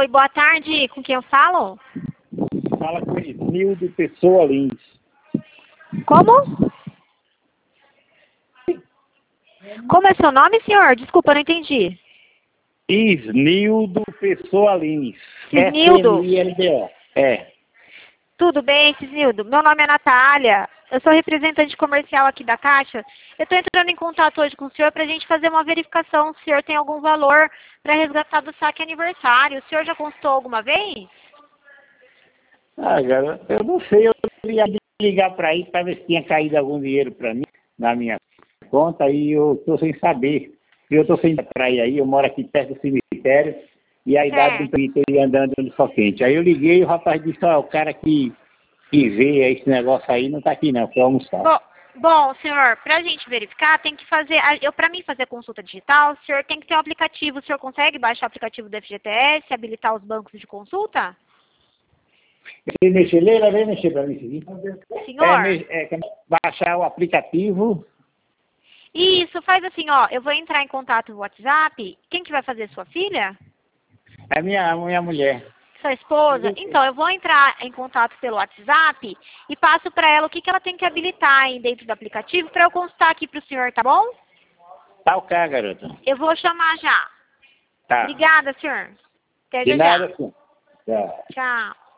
Oi, boa tarde. Com quem eu falo? Fala com Isnildo Pessoa Lins. Como? Como é seu nome, senhor? Desculpa, eu não entendi. Isnildo Pessoa Lins. Isnildo? SNILDO. É. Tudo bem, Cisnildo? Meu nome é Natália. Eu sou representante comercial aqui da Caixa. Eu estou entrando em contato hoje com o senhor para a gente fazer uma verificação se o senhor tem algum valor para resgatar do saque aniversário. O senhor já consultou alguma vez? Ah, garota, eu não sei. Eu ia ligar para aí para ver se tinha caído algum dinheiro para mim na minha conta e eu estou sem saber. Eu estou sem praia aí, eu moro aqui perto do cemitério e a idade não permite eu ir andando no sol quente. Aí eu liguei e o rapaz disse, ó, o cara que vê esse negócio aí não está aqui não, foi almoçar. Bom, senhor, para a gente verificar, tem que fazer, para mim fazer consulta digital, o senhor tem que ter um aplicativo. O senhor consegue baixar o aplicativo do FGTS, habilitar os bancos de consulta? Vem mexer para mim, seguinte. Senhor? Baixar o aplicativo. Isso, faz assim, ó, eu vou entrar em contato no WhatsApp. Quem que vai fazer? Sua filha? É minha mulher. Sua esposa? Então, eu vou entrar em contato pelo WhatsApp e passo para ela o que ela tem que habilitar aí dentro do aplicativo para eu consultar aqui para o senhor, tá bom? Tá ok, garota. Eu vou chamar já. Tá. Obrigada, senhor. Até De já já. nada, sim. Tchau. Tchau.